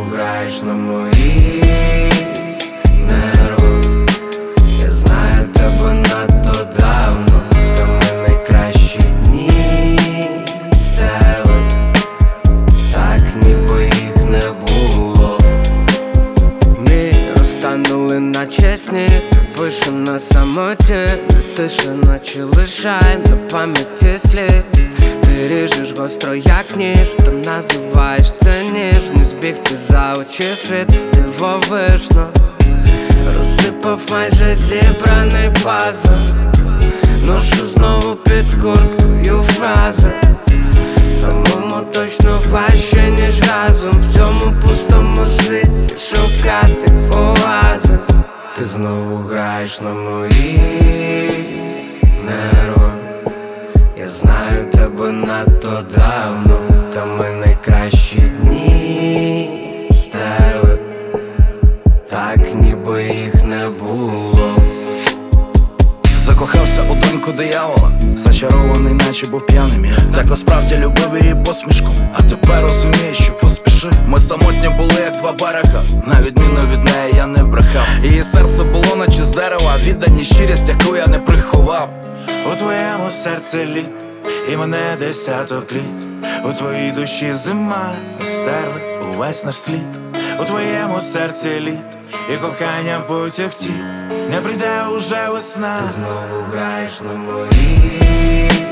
знову граєш на мої нерви. Я знаю тебе надто давно, та ми найкращі дні стерли, так ніби їх не було. Ми розтанули наче сніг, пишем на самоті, тиша наче лишай на пам'яті слід. Ти ріжеш гостро як ніж, та називаєш це ніжність. Збігти за очі світ дивовижно, розсипав майже зібраний пазл. Ношу знову під курткою фрази, самому точно важче, ніж разом в цьому пустому світі шукати оазис. Ти знову граєш на мої нерви. Я знаю тебе надто давно, та ми найкращі дні стерли, так ніби їх не було. Закохався у доньку диявола, зачарований, наче був п'яним я. Так насправді любив її посмішку, а тепер розумієш, що поспіши. Ми самотні були, як два берега, на відміну від неї я не брехав. Її серце було наче з дерева, віддані щирість, яку я не приховав. У твоєму серці літ, і мене десяток літ. У твоїй душі зима, стерли увесь наш слід. У твоєму серці літ, і кохання потяг тік. Не прийде уже весна. Ти знову граєш на мої